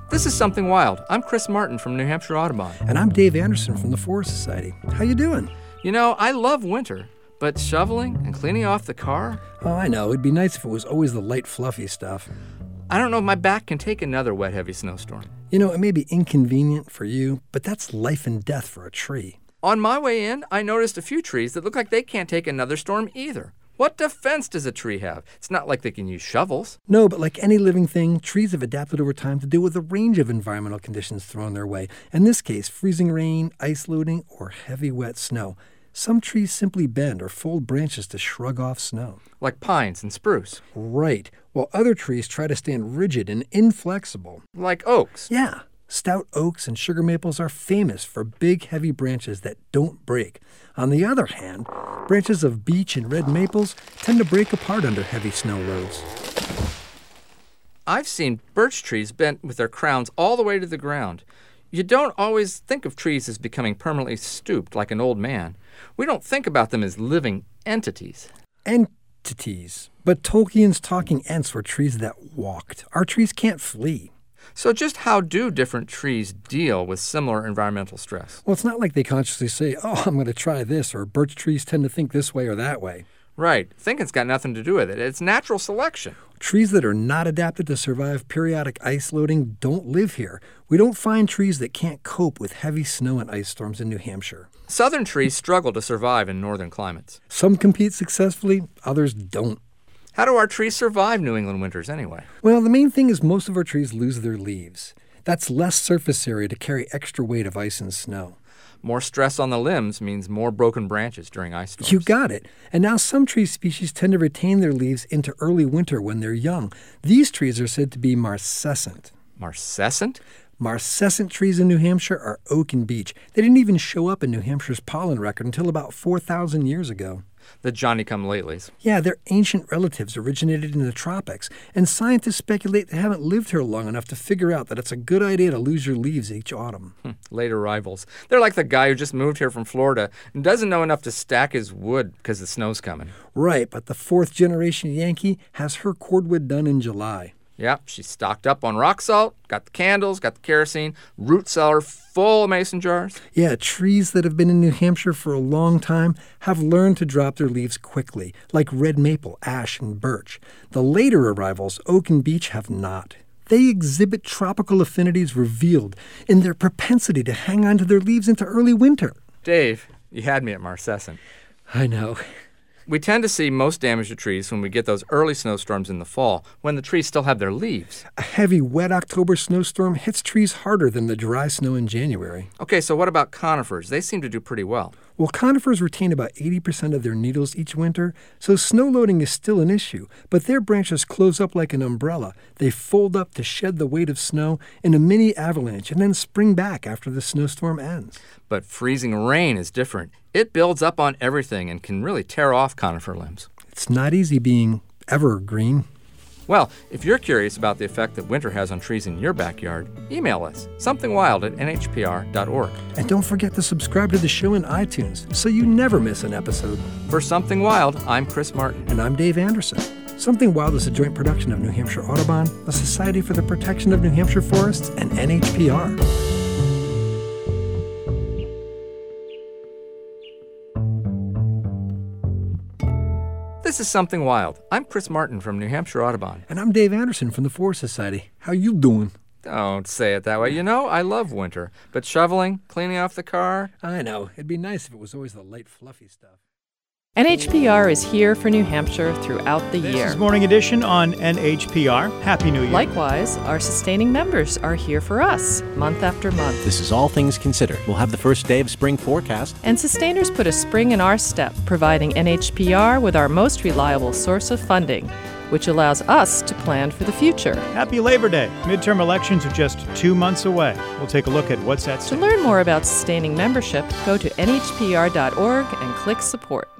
This is Something Wild. I'm Chris Martin from New Hampshire Audubon. And I'm Dave Anderson from the Forest Society. How you doing? You know, I love winter, but shoveling and cleaning off the car? Oh, I know. It'd be nice if it was always the light, fluffy stuff. I don't know if my back can take another wet, heavy snowstorm. You know, it may be inconvenient for you, but that's life and death for a tree. On my way in, I noticed a few trees that look like they can't take another storm either. What defense does a tree have? It's not like they can use shovels. No, but like any living thing, trees have adapted over time to deal with a range of environmental conditions thrown their way. In this case, freezing rain, ice loading, or heavy wet snow. Some trees simply bend or fold branches to shrug off snow. Like pines and spruce. Right, while other trees try to stand rigid and inflexible. Like oaks. Yeah. Stout oaks and sugar maples are famous for big, heavy branches that don't break. On the other hand, branches of beech and red maples tend to break apart under heavy snow loads. I've seen birch trees bent with their crowns all the way to the ground. You don't always think of trees as becoming permanently stooped like an old man. We don't think about them as living entities. Entities. But Tolkien's talking ents were trees that walked. Our trees can't flee. So just how do different trees deal with similar environmental stress? Well, it's not like they consciously say, oh, I'm going to try this, or birch trees tend to think this way or that way. Right. Thinking's got nothing to do with it. It's natural selection. Trees that are not adapted to survive periodic ice loading don't live here. We don't find trees that can't cope with heavy snow and ice storms in New Hampshire. Southern trees struggle to survive in northern climates. Some compete successfully, others don't. How do our trees survive New England winters anyway? Well, the main thing is most of our trees lose their leaves. That's less surface area to carry extra weight of ice and snow. More stress on the limbs means more broken branches during ice storms. You got it. And now some tree species tend to retain their leaves into early winter when they're young. These trees are said to be marcescent. Marcescent? Marcescent trees in New Hampshire are oak and beech. They didn't even show up in New Hampshire's pollen record until about 4,000 years ago. The Johnny-come-latelys. Yeah, their ancient relatives originated in the tropics, and scientists speculate they haven't lived here long enough to figure out that it's a good idea to lose your leaves each autumn. Late arrivals. They're like the guy who just moved here from Florida and doesn't know enough to stack his wood because the snow's coming. Right, but the fourth-generation Yankee has her cordwood done in July. Yep, she's stocked up on rock salt, got the candles, got the kerosene, root cellar full of mason jars. Yeah, trees that have been in New Hampshire for a long time have learned to drop their leaves quickly, like red maple, ash, and birch. The later arrivals, oak and beech, have not. They exhibit tropical affinities revealed in their propensity to hang on to their leaves into early winter. Dave, you had me at marcescent. I know. We tend to see most damage to trees when we get those early snowstorms in the fall, when the trees still have their leaves. A heavy, wet October snowstorm hits trees harder than the dry snow in January. Okay, so what about conifers? They seem to do pretty well. Well, conifers retain about 80% of their needles each winter, so snow loading is still an issue, but their branches close up like an umbrella. They fold up to shed the weight of snow in a mini avalanche and then spring back after the snowstorm ends. But freezing rain is different. It builds up on everything and can really tear off conifer limbs. It's not easy being evergreen. Well, if you're curious about the effect that winter has on trees in your backyard, email us, somethingwild@nhpr.org. And don't forget to subscribe to the show in iTunes so you never miss an episode. For Something Wild, I'm Chris Martin. And I'm Dave Anderson. Something Wild is a joint production of New Hampshire Audubon, the Society for the Protection of New Hampshire Forests, and NHPR. This is Something Wild. I'm Chris Martin from New Hampshire Audubon. And I'm Dave Anderson from the Forest Society. How you doing? Don't say it that way. You know, I love winter. But shoveling, cleaning off the car... I know. It'd be nice if it was always the light, fluffy stuff. NHPR is here for New Hampshire throughout the year. This is Morning Edition on NHPR. Happy New Year. Likewise, our sustaining members are here for us month after month. This is All Things Considered. We'll have the first day of spring forecast. And sustainers put a spring in our step, providing NHPR with our most reliable source of funding, which allows us to plan for the future. Happy Labor Day. Midterm elections are just 2 months away. We'll take a look at what's at To stake. learn more about sustaining membership, go to nhpr.org and click support.